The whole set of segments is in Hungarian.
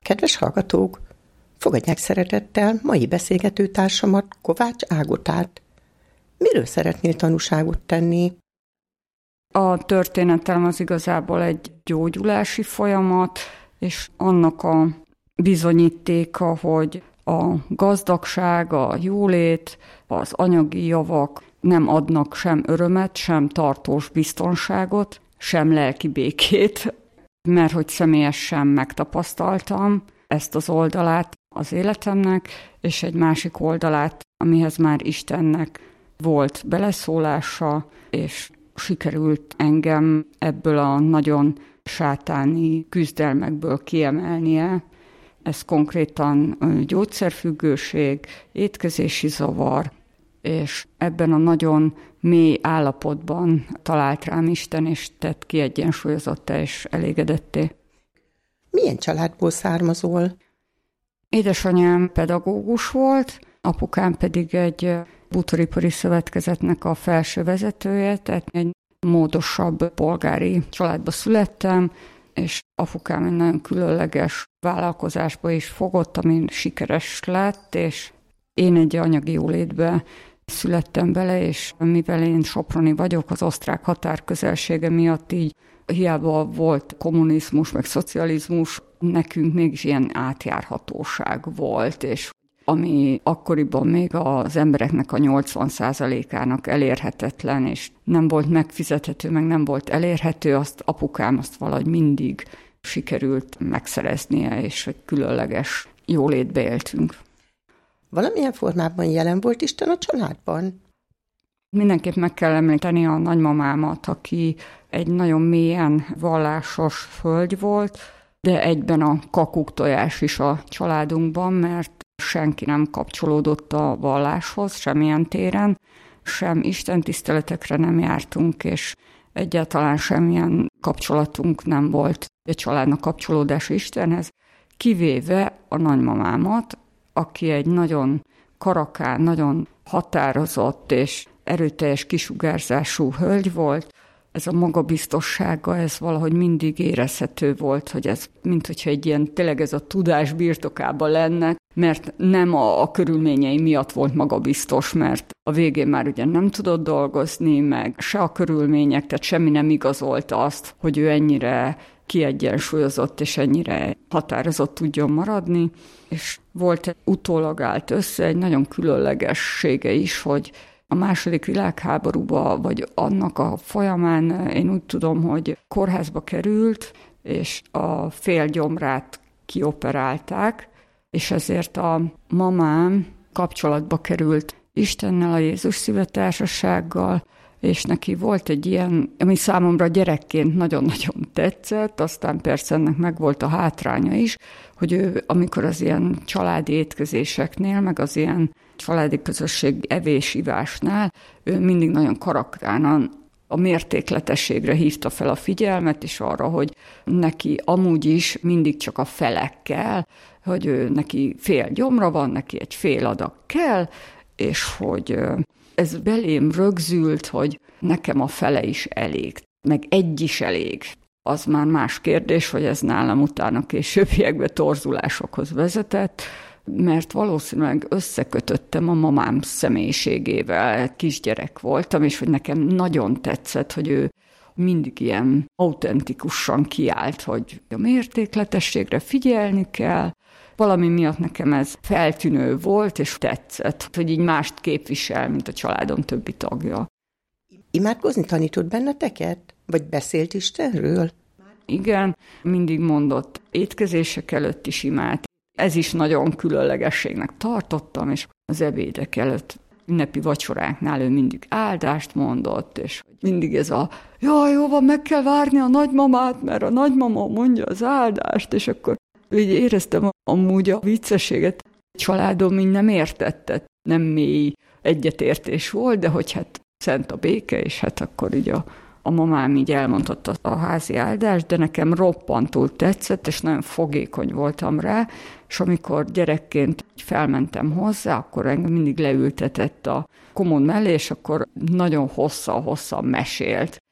Kedves hallgatók, fogadják szeretettel mai beszélgető társamat, Kovács Ágotát. Miről szeretnél tanúságot tenni? A történetem az igazából egy gyógyulási folyamat, és annak a bizonyítéka, hogy a gazdagság, a jólét, az anyagi javak nem adnak sem örömet, sem tartós biztonságot, sem lelki békét, mert hogy személyesen megtapasztaltam ezt az oldalát az életemnek, és egy másik oldalát, amihez már Istennek volt beleszólása, és sikerült engem ebből a nagyon sátáni küzdelmekből kiemelnie. Ez konkrétan gyógyszerfüggőség, étkezési zavar, és ebben a nagyon mély állapotban talált rám Isten, és tett kiegyensúlyozottá és elégedetté. Milyen családból származol? Édesanyám pedagógus volt, apukám pedig egy bútoripari szövetkezetnek a felső vezetője, tehát egy módosabb polgári családba születtem, és apukám egy nagyon különleges vállalkozásba is fogott, ami sikeres lett, és én egy anyagi jólétbe születtem bele, és mivel én soproni vagyok, az osztrák határ közelsége miatt így hiába volt kommunizmus, meg szocializmus, nekünk mégis ilyen átjárhatóság volt, és ami akkoriban még az embereknek a 80%-ának elérhetetlen, és nem volt megfizethető, meg nem volt elérhető, azt apukám azt valahogy mindig sikerült megszereznie, és egy különleges jólétbe éltünk. Valamilyen formában jelen volt Isten a családban? Mindenképp meg kell említeni a nagymamámat, aki egy nagyon mélyen vallásos hölgy volt, de egyben a kakuktojás is a családunkban, mert senki nem kapcsolódott a valláshoz, semmilyen téren, sem istentiszteletekre nem jártunk, és egyáltalán semmilyen kapcsolatunk nem volt a családnak kapcsolódása Istenhez, kivéve a nagymamámat, aki egy nagyon karakán, nagyon határozott és erőteljes kisugárzású hölgy volt. Ez a magabiztossága, ez valahogy mindig érezhető volt, hogy ez mint hogyha egy ilyen, tényleg ez a tudás birtokában lenne, mert nem a körülményei miatt volt magabiztos, mert a végén már ugye nem tudott dolgozni, meg se a körülmények, tehát semmi nem igazolta azt, hogy ő ennyire kiegyensúlyozott és ennyire határozott tudjon maradni, és volt utólag állt össze egy nagyon különlegessége is, hogy a II. Világháborúban, vagy annak a folyamán én úgy tudom, hogy kórházba került, és a félgyomrát kioperálták, és ezért a mamám kapcsolatba került Istennel, a Jézus Szívetársasággal, és neki volt egy ilyen, ami számomra gyerekként nagyon-nagyon tetszett, aztán persze ennek megvolt a hátránya is, hogy ő, amikor az ilyen családi étkezéseknél, meg az ilyen családi közösség evés-ivásnál, ő mindig nagyon karaktánan a mértékletességre hívta fel a figyelmet, és arra, hogy neki amúgy is mindig csak a felek kell, hogy ő neki fél gyomra van, neki egy fél adag kell, és hogy ez belém rögzült, hogy nekem a fele is elég, meg egy is elég. Az már más kérdés, hogy ez nálam utána későbbiekben torzulásokhoz vezetett, mert valószínűleg összekötöttem a mamám személyiségével, kisgyerek voltam, és hogy nekem nagyon tetszett, hogy ő mindig ilyen autentikusan kiállt, hogy a mértékletességre figyelni kell. Valami miatt nekem ez feltűnő volt, és tetszett, hogy így mást képvisel, mint a családom többi tagja. Imádkozni tanított benneteket? Vagy beszélt Istenről? Igen, mindig mondott, étkezések előtt is imád. Ez is nagyon különlegességnek tartottam, és az ebédek előtt, ünnepi vacsoráknál ő mindig áldást mondott, és mindig ez a jaj, jó van, meg kell várni a nagymamát, mert a nagymama mondja az áldást, és akkor így éreztem amúgy a viccességet. A családom így nem értette, nem mély egyetértés volt, de hogy hát szent a béke, és hát akkor így a mamám így elmondhatta a házi áldást, de nekem roppantul tetszett, és nagyon fogékony voltam rá, és amikor gyerekként felmentem hozzá, akkor engem mindig leültetett a komód mellé, és akkor nagyon hosszan mesélt.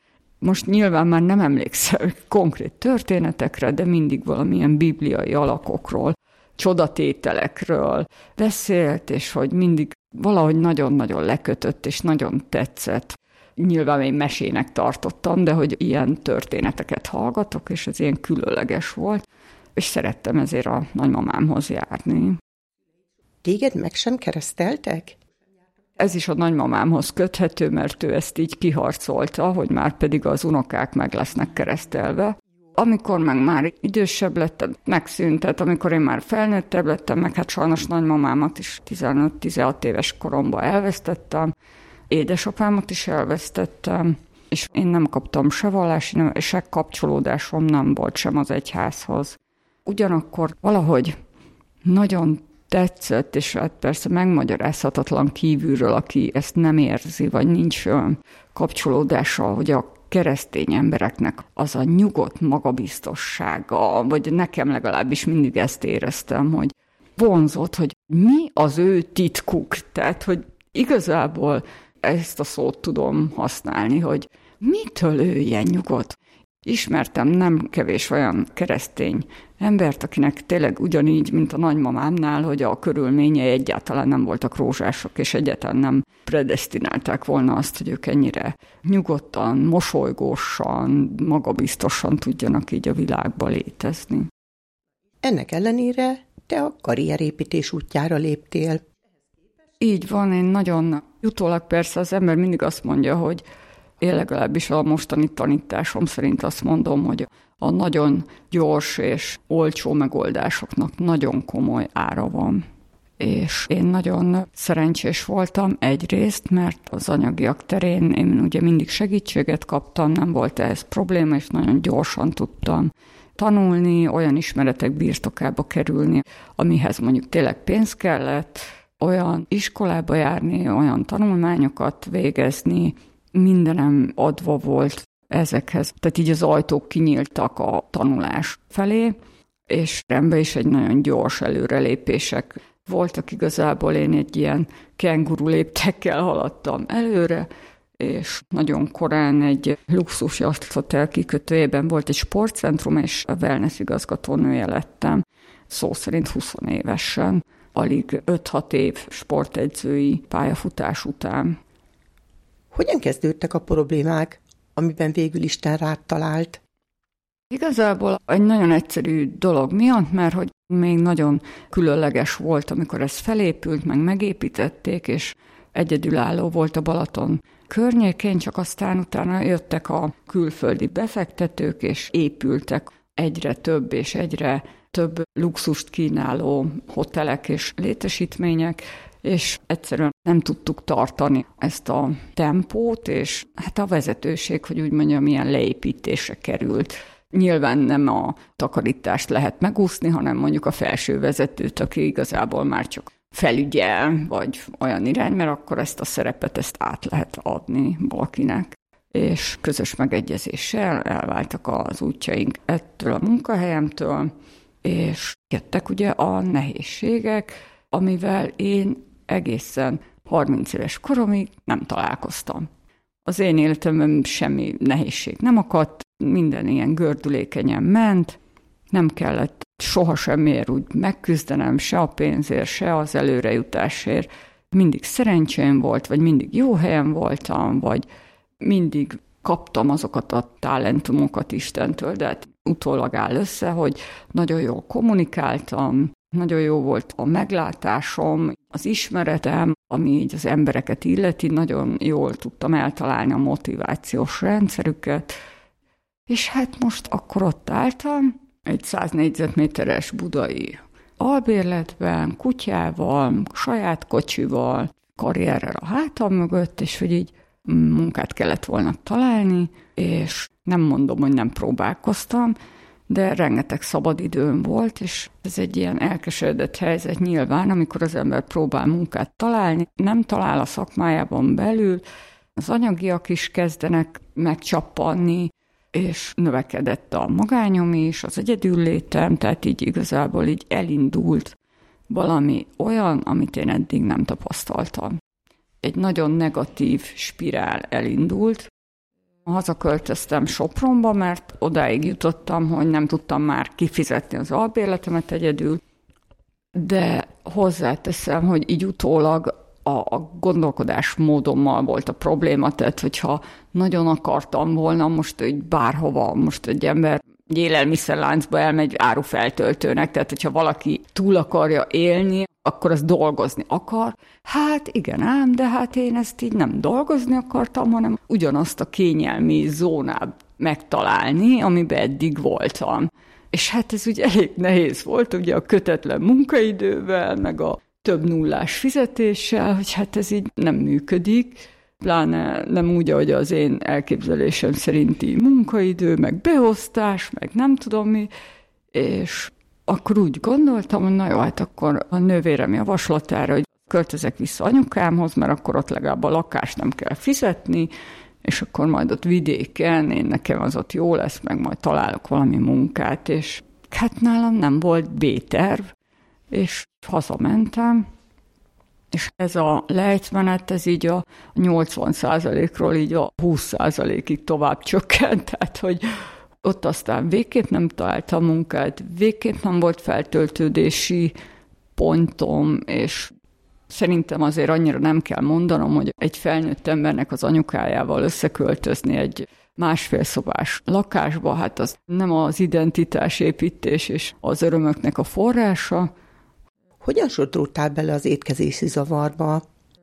Most nyilván már nem emlékszel konkrét történetekre, de mindig valamilyen bibliai alakokról, csodatételekről beszélt, és hogy mindig valahogy nagyon-nagyon lekötött, és nagyon tetszett. Nyilván én mesének tartottam, de hogy ilyen történeteket hallgatok, és ez ilyen különleges volt, és szerettem ezért a nagymamámhoz járni. Téged meg sem kereszteltek? Ez is a nagymamámhoz köthető, mert ő ezt így kiharcolta, hogy már pedig az unokák meg lesznek keresztelve. Amikor meg már idősebb lettem, megszűnt, tehát amikor én már felnőttebb lettem, meg hát sajnos nagymamámat is 15-16 éves koromban elvesztettem, édesapámat is elvesztettem, és én nem kaptam se vallási, se kapcsolódásom nem volt sem az egyházhoz. Ugyanakkor valahogy nagyon tetszett, és hát persze megmagyarázhatatlan kívülről, aki ezt nem érzi, vagy nincs olyan kapcsolódása, hogy a keresztény embereknek az a nyugodt magabiztossága, vagy nekem legalábbis mindig ezt éreztem, hogy vonzott, hogy mi az ő titkuk. Tehát, hogy igazából ezt a szót tudom használni, hogy mitől ő ilyen nyugodt. Ismertem nem kevés olyan keresztény embert, akinek tényleg ugyanígy, mint a nagymamámnál, hogy a körülményei egyáltalán nem voltak rózsások, és egyáltalán nem predesztinálták volna azt, hogy ők ennyire nyugodtan, mosolygósan, magabiztosan tudjanak így a világba létezni. Ennek ellenére te a karrierépítés útjára léptél. Így van, én nagyon utólag persze az ember mindig azt mondja, hogy én legalábbis a mostani tanításom szerint azt mondom, hogy a nagyon gyors és olcsó megoldásoknak nagyon komoly ára van. És én nagyon szerencsés voltam egyrészt, mert az anyagiak terén én ugye mindig segítséget kaptam, nem volt ehhez probléma, és nagyon gyorsan tudtam tanulni, olyan ismeretek birtokába kerülni, amihez mondjuk tényleg pénz kellett, olyan iskolába járni, olyan tanulmányokat végezni, mindenem adva volt ezekhez. Tehát így az ajtók kinyíltak a tanulás felé, és rendben is egy nagyon gyors előrelépések voltak igazából. Én egy ilyen kenguru léptekkel haladtam előre, és nagyon korán egy luxus hotel kikötőjében volt egy sportcentrum, és a wellness igazgatónője lettem, szó szerint 20 évesen, alig 5-6 év sportedzői pályafutás után. Hogyan kezdődtek a problémák, amiben végül Isten rád talált? Igazából egy nagyon egyszerű dolog miatt, mert hogy még nagyon különleges volt, amikor ez felépült, meg megépítették, és egyedülálló volt a Balaton környékén, csak aztán utána jöttek a külföldi befektetők, és épültek egyre több és egyre több luxust kínáló hotelek és létesítmények, és egyszerűen nem tudtuk tartani ezt a tempót, és hát a vezetőség, hogy úgy mondjam, ilyen leépítésre került. Nyilván nem a takarítást lehet megúszni, hanem mondjuk a felső vezetőt, aki igazából már csak felügyel, vagy olyan irány, mert akkor ezt a szerepet át lehet adni valakinek. És közös megegyezéssel elváltak az útjaink ettől a munkahelyemtől, és jöttek ugye a nehézségek, amivel én egészen 30 éves koromig nem találkoztam. Az én életemben semmi nehézség nem akadt, minden ilyen gördülékenyen ment, nem kellett soha semmiért úgy megküzdenem, se a pénzért, se az előrejutásért. Mindig szerencsém volt, vagy mindig jó helyen voltam, vagy mindig kaptam azokat a talentumokat Istentől, de hát utólag áll össze, hogy nagyon jól kommunikáltam, nagyon jó volt a meglátásom, az ismeretem, ami így az embereket illeti, nagyon jól tudtam eltalálni a motivációs rendszerüket, és hát most akkor ott álltam, egy 100 négyzetméteres budai albérletben, kutyával, saját kocsival, karrierrel a hátam mögött, és hogy így munkát kellett volna találni, és nem mondom, hogy nem próbálkoztam, de rengeteg szabadidőm volt, és ez egy ilyen elkeseredett helyzet nyilván, amikor az ember próbál munkát találni, nem talál a szakmájában belül, az anyagiak is kezdenek megcsappanni, és növekedett a magányom is, az egyedüllétem, tehát így igazából így elindult valami olyan, amit én eddig nem tapasztaltam. Egy nagyon negatív spirál elindult, Hazaköltöztem Sopronba, mert odáig jutottam, hogy nem tudtam már kifizetni az albérletemet egyedül, de hozzáteszem, hogy így utólag a gondolkodásmódommal volt a probléma, tehát hogyha nagyon akartam volna most így bárhova, most egy ember egy élelmiszerláncba elmegy árufeltöltőnek, tehát hogyha valaki túl akarja élni, akkor az dolgozni akar. Hát igen ám, de hát én ezt így nem dolgozni akartam, hanem ugyanazt a kényelmi zónát megtalálni, amiben eddig voltam. És hát ez ugye elég nehéz volt, ugye a kötetlen munkaidővel, meg a több nullás fizetéssel, hogy hát ez így nem működik, pláne nem úgy, ahogy az én elképzelésem szerinti munkaidő, meg beosztás, meg nem tudom mi, és akkor úgy gondoltam, hogy na jó, hát akkor a nővérem javaslatára, hogy költözek vissza anyukámhoz, mert akkor ott legalább a lakást nem kell fizetni, és akkor majd ott vidéken, nekem az ott jó lesz, meg majd találok valami munkát, és hát nálam nem volt B-terv, és hazamentem, és ez a lejtmenet, ez így a 80%-ról így a 20%-ig tovább csökkent, tehát hogy ott aztán végképp nem találtam munkát, végképp nem volt feltöltődési pontom, és szerintem azért annyira nem kell mondanom, hogy egy felnőtt embernek az anyukájával összeköltözni egy 1,5 szobás lakásba, hát az nem az identitásépítés és az örömöknek a forrása. Hogyan sodródtál bele az étkezési zavarba?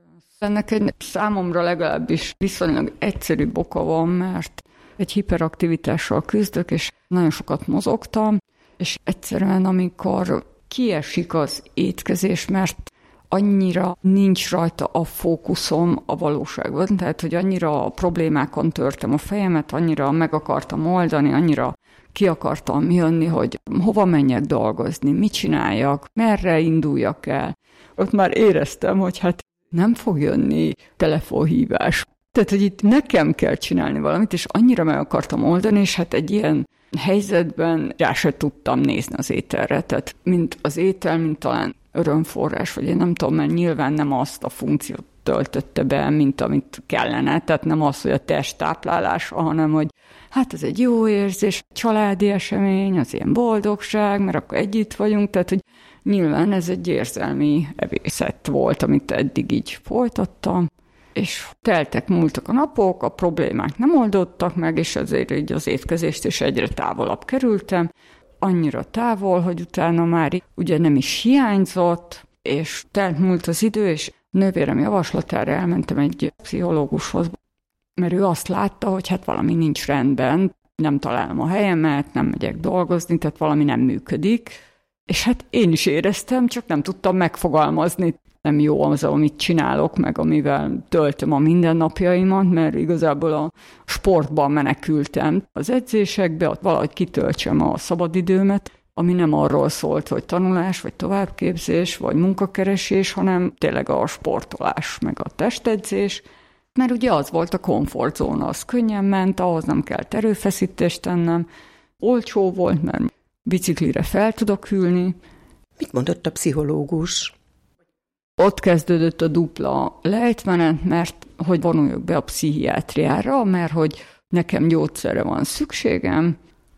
Ennek egy számomra legalábbis viszonylag egyszerű oka van, mert egy hiperaktivitással küzdök, és nagyon sokat mozogtam, és egyszerűen amikor kiesik az étkezés, mert annyira nincs rajta a fókuszom a valóságban, tehát hogy annyira a problémákon törtem a fejemet, annyira meg akartam oldani, annyira ki akartam jönni, hogy hova menjek dolgozni, mit csináljak, merre induljak el. Ott már éreztem, hogy hát nem fog jönni telefonhívás. Tehát, hogy itt nekem kell csinálni valamit, és annyira meg akartam oldani, és hát egy ilyen helyzetben rá se tudtam nézni az ételre. Tehát mint az étel, mint talán örömforrás, vagy én nem tudom, mert nyilván nem azt a funkciót töltötte be, mint amit kellene. Tehát nem az, hogy a test táplálása, hanem hogy hát ez egy jó érzés, családi esemény, az ilyen boldogság, mert akkor együtt vagyunk, tehát hogy nyilván ez egy érzelmi evészet volt, amit eddig így folytattam, és múltak a napok, a problémák nem oldottak meg, és azért így az étkezést is egyre távolabb kerültem, annyira távol, hogy utána már ugye nem is hiányzott, és múlt az idő, és nővérem javaslatára elmentem egy pszichológushoz, mert ő azt látta, hogy hát valami nincs rendben, nem találom a helyemet, nem megyek dolgozni, tehát valami nem működik, és hát én is éreztem, csak nem tudtam megfogalmazni. Nem jó az, amit csinálok, meg amivel töltöm a mindennapjaimat, mert igazából a sportban menekültem az edzésekbe, ott valahogy kitöltsem a szabadidőmet, ami nem arról szólt, hogy tanulás, vagy továbbképzés, vagy munkakeresés, hanem tényleg a sportolás, meg a testedzés, mert ugye az volt a komfortzóna, az könnyen ment, ahhoz nem kellett erőfeszítést tennem, olcsó volt, mert biciklire fel tudok ülni. Mit mondott a pszichológus? Ott kezdődött a dupla lejtmenet, mert hogy vonuljak be a pszichiátriára, mert hogy nekem gyógyszerre van szükségem,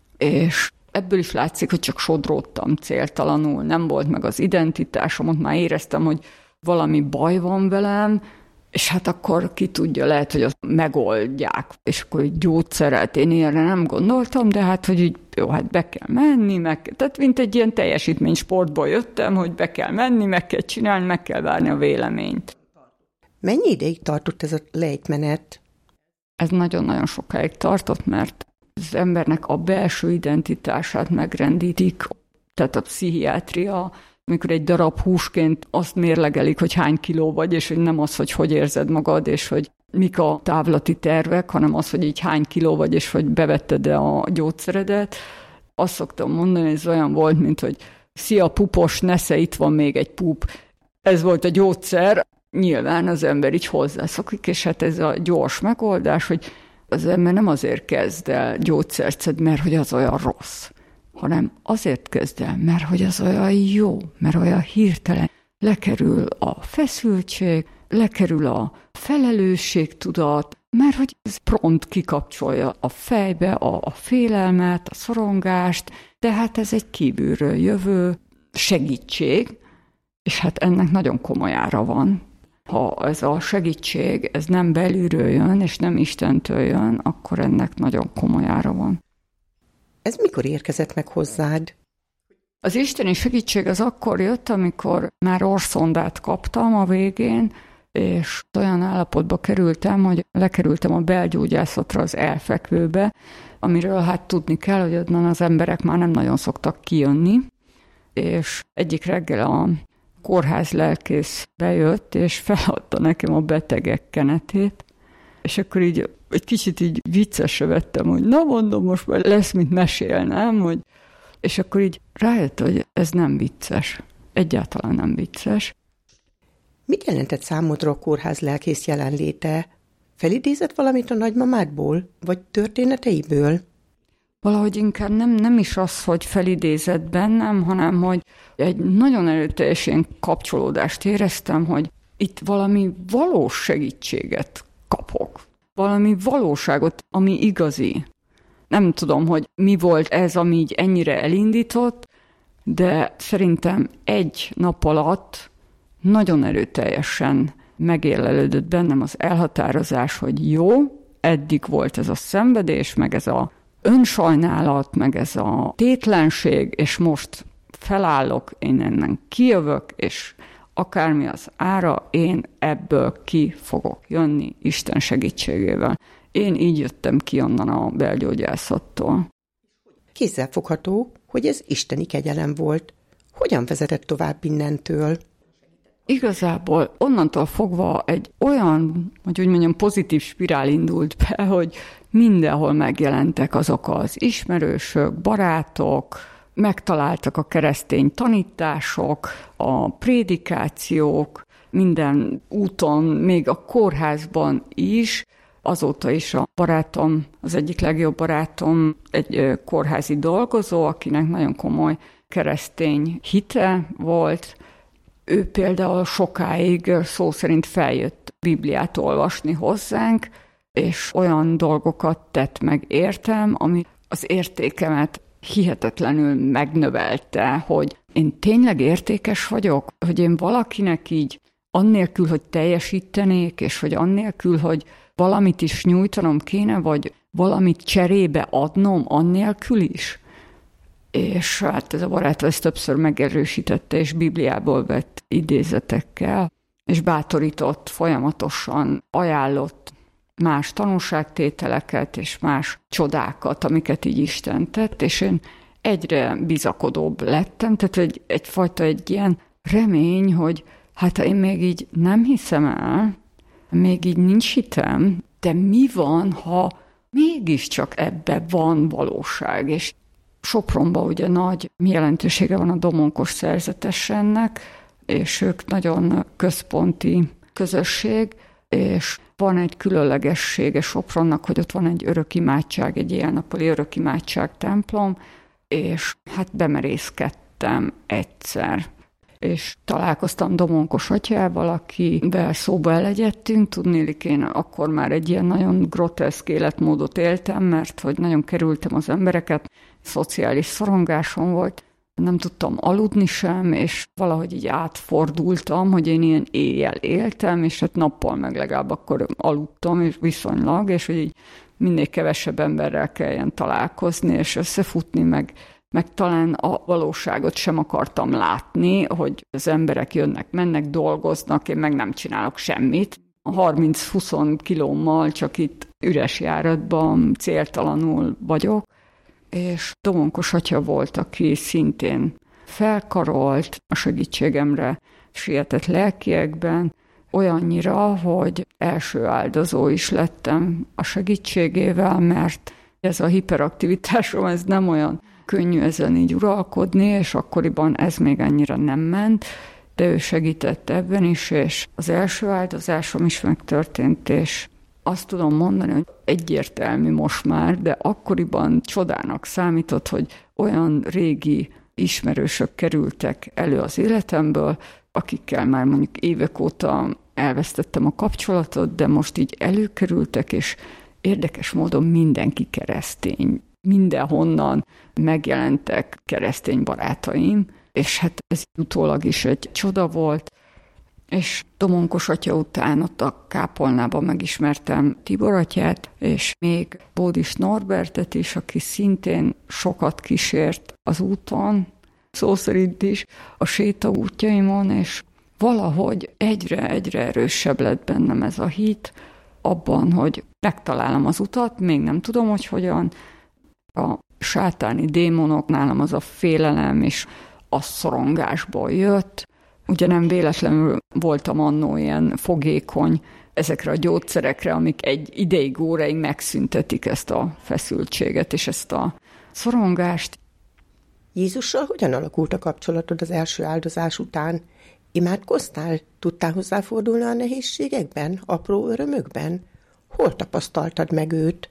és ebből is látszik, hogy csak sodródtam céltalanul, nem volt meg az identitásom, ott már éreztem, hogy valami baj van velem, és hát akkor ki tudja, lehet, hogy azt megoldják, és akkor egy gyógyszeret, én ilyenre nem gondoltam, de hát, hogy így, jó, hát be kell menni, tehát mint egy ilyen teljesítménysportból jöttem, hogy be kell menni, meg kell csinálni, meg kell várni a véleményt. Mennyi ideig tartott ez a lejtmenet? Ez nagyon-nagyon sokáig tartott, mert az embernek a belső identitását megrendítik, tehát a pszichiátria, amikor egy darab húsként azt mérlegelik, hogy hány kiló vagy, és hogy nem az, hogy érzed magad, és hogy mik a távlati tervek, hanem az, hogy így hány kiló vagy, és hogy bevetted-e a gyógyszeredet. Azt szoktam mondani, ez olyan volt, mint hogy szia pupos, nesze, itt van még egy pup. Ez volt a gyógyszer. Nyilván az ember így hozzászokik, és hát ez a gyors megoldás, hogy az ember nem azért kezd el gyógyszert szedni, mert hogy az olyan rossz, hanem azért kezd el, mert hogy az olyan jó, mert olyan hirtelen lekerül a feszültség, lekerül a felelősségtudat, mert hogy ez prompt kikapcsolja a fejbe a félelmet, a szorongást, tehát ez egy kívülről jövő segítség, és hát ennek nagyon komoly ára van. Ha ez a segítség, ez nem belülről jön, és nem Istentől jön, akkor ennek nagyon komoly ára van. Ez mikor érkezett meg hozzád? Az isteni segítség az akkor jött, amikor már orszondát kaptam a végén, és olyan állapotba kerültem, hogy lekerültem a belgyógyászatra az elfekvőbe, amiről hát tudni kell, hogy onnan az emberek már nem nagyon szoktak kijönni, és egyik reggel a kórház lelkész bejött, és feladta nekem a betegek kenetét, és akkor így egy kicsit így viccesre vettem, hogy na mondom, most már lesz, mint mesélnem, hogy... és akkor így rájött, hogy ez nem vicces. Egyáltalán nem vicces. Mit jelentett számodra a kórház lelkész jelenléte? Felidézett valamit a nagymamádból, vagy történeteiből? Valahogy inkább nem is az, hogy felidézett bennem, hanem hogy egy nagyon erőteljes ilyen kapcsolódást éreztem, hogy itt valami valós segítséget kapok. Valami valóságot, ami igazi. Nem tudom, hogy mi volt ez, ami így ennyire elindított, de szerintem egy nap alatt nagyon erőteljesen megélelődött bennem az elhatározás, hogy jó, eddig volt ez a szenvedés, meg ez a önsajnálat, meg ez a tétlenség, és most felállok, én innen kijövök, és akármi az ára, én ebből ki fogok jönni Isten segítségével. Én így jöttem ki onnan a belgyógyászattól. Kézzelfogható, hogy ez isteni kegyelem volt. Hogyan vezetett tovább innentől? Igazából onnantól fogva egy olyan, hogy úgy mondjam, pozitív spirál indult be, hogy mindenhol megjelentek azok az ismerősök, barátok, megtaláltak a keresztény tanítások, a prédikációk, minden úton, még a kórházban is. Azóta is a barátom, az egyik legjobb barátom egy kórházi dolgozó, akinek nagyon komoly keresztény hite volt. Ő például sokáig szó szerint feljött Bibliát olvasni hozzánk, és olyan dolgokat tett meg értem, ami az értékemet hihetetlenül megnövelte, hogy én tényleg értékes vagyok, hogy én valakinek így annélkül, hogy teljesítenék, és hogy annélkül, hogy valamit is nyújtanom kéne, vagy valamit cserébe adnom annélkül is. És hát ez a barát ezt többször megerősítette, és Bibliából vett idézetekkel, és bátorított, folyamatosan ajánlott más tanúságtételeket, és más csodákat, amiket így Isten tett, és én egyre bizakodóbb lettem, tehát egyfajta egy ilyen remény, hogy hát én még így nem hiszem el, még így nincs hitem, de mi van, ha mégiscsak ebben van valóság, és Sopronban ugye nagy jelentősége van a Domonkos szerzetesennek, és ők nagyon központi közösség, és van egy különlegessége Sopronnak, hogy ott van egy örökimádság, egy éjjel-nappali örökimádság templom, és hát bemerészkedtem egyszer. És találkoztam Domonkos atyával, akivel szóba elegyedtünk. Tudnélik, én akkor már egy ilyen nagyon groteszk életmódot éltem, mert hogy nagyon kerültem az embereket, szociális szorongásom volt, nem tudtam aludni sem, és valahogy így átfordultam, hogy én ilyen éjjel éltem, és hát nappal meg legalább akkor aludtam, és viszonylag, és hogy így minél kevesebb emberrel kelljen találkozni, és összefutni, meg talán a valóságot sem akartam látni, hogy az emberek jönnek, mennek, dolgoznak, én meg nem csinálok semmit. 30-20 kilómmal csak itt üres járatban céltalanul vagyok, és Domonkos atya volt, aki szintén felkarolt a segítségemre, sietett lelkiekben, olyannyira, hogy első áldozó is lettem a segítségével, mert ez a hiperaktivitásom, ez nem olyan könnyű ezen így uralkodni, és akkoriban ez még annyira nem ment, de ő segített ebben is, és az első áldozásom is megtörtént, és azt tudom mondani, hogy egyértelmű most már, de akkoriban csodának számított, hogy olyan régi ismerősök kerültek elő az életemből, akikkel már mondjuk évek óta elvesztettem a kapcsolatot, de most így előkerültek, és érdekes módon mindenki keresztény. Mindenhonnan megjelentek keresztény barátaim, és hát ez utólag is egy csoda volt, és Domonkos atya után ott a kápolnában megismertem Tibor atyát, és még Bódis Norbertet is, aki szintén sokat kísért az úton, szó szerint is a sétaútjaimon, és valahogy egyre erősebb lett bennem ez a hit, abban, hogy megtalálom az utat, még nem tudom, hogy hogyan. A sátáni démonok, nálam az a félelem és a szorongásból jött. Ugye nem véletlenül voltam annó ilyen fogékony ezekre a gyógyszerekre, amik egy ideig, óráig megszüntetik ezt a feszültséget és ezt a szorongást. Jézussal hogyan alakult a kapcsolatod az első áldozás után? Imádkoztál? Tudtál hozzáfordulni a nehézségekben, apró örömökben? Hol tapasztaltad meg őt?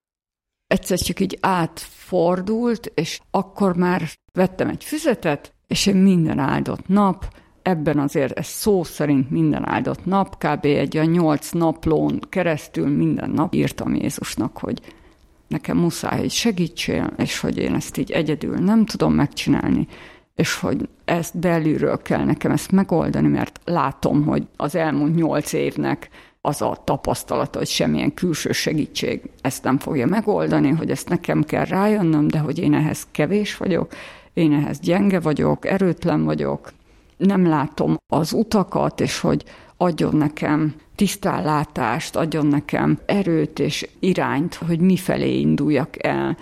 Egyszer csak így átfordult, és akkor már vettem egy füzetet, és én minden áldott nap, ebben azért ez szó szerint minden áldott nap, kb. Egy 8 naplón keresztül minden nap írtam Jézusnak, hogy nekem muszáj, hogy segítsél, és hogy én ezt így egyedül nem tudom megcsinálni, és hogy ezt belülről kell nekem ezt megoldani, mert látom, hogy az elmúlt 8 évnek az a tapasztalata, hogy semmilyen külső segítség ezt nem fogja megoldani, hogy ezt nekem kell rájönnöm, de hogy én ehhez kevés vagyok, én ehhez gyenge vagyok, erőtlen vagyok, nem látom az utakat, és hogy adjon nekem tisztánlátást, adjon nekem erőt és irányt, hogy mifelé induljak el.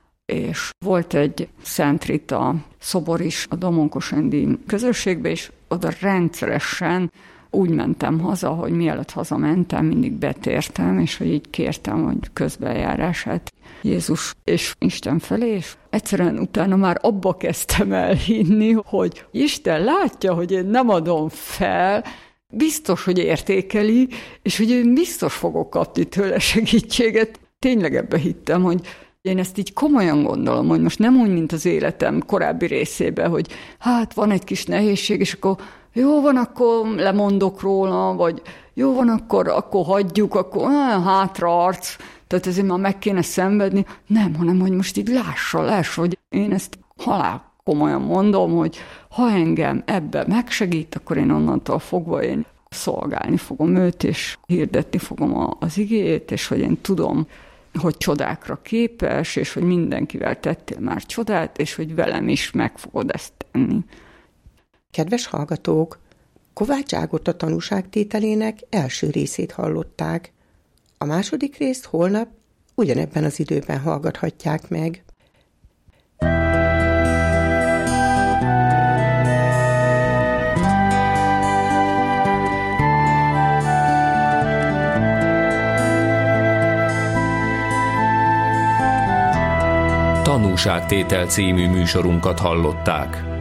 És volt egy Szent Rita szobor is a Domonkos-Endi közösségbe, és oda rendszeresen úgy mentem haza, hogy mielőtt hazamentem, mindig betértem, és hogy így kértem, hogy közbenjárását Jézus és Isten felé, és egyszerűen utána már abba kezdtem el hinni, hogy Isten látja, hogy én nem adom fel, biztos, hogy értékeli, és hogy én biztos fogok kapni tőle segítséget. Tényleg ebbe hittem, hogy én ezt így komolyan gondolom, hogy most nem úgy, mint az életem korábbi részében, hogy hát van egy kis nehézség, és akkor jó van, akkor lemondok róla, vagy jó van, akkor hagyjuk, akkor hátra arc, tehát ezért már meg kéne szenvedni. Nem, hanem hogy most így láss, hogy én ezt halál komolyan mondom, hogy ha engem ebbe megsegít, akkor én onnantól fogva én szolgálni fogom őt, és hirdetni fogom az igét, és hogy én tudom, hogy csodákra képes, és hogy mindenkivel tettél már csodát, és hogy velem is meg fogod ezt tenni. Kedves hallgatók, Kovács Ágota tanúságtételének első részét hallották. A második részt holnap ugyanebben az időben hallgathatják meg. Tanúságtétel című műsorunkat hallották.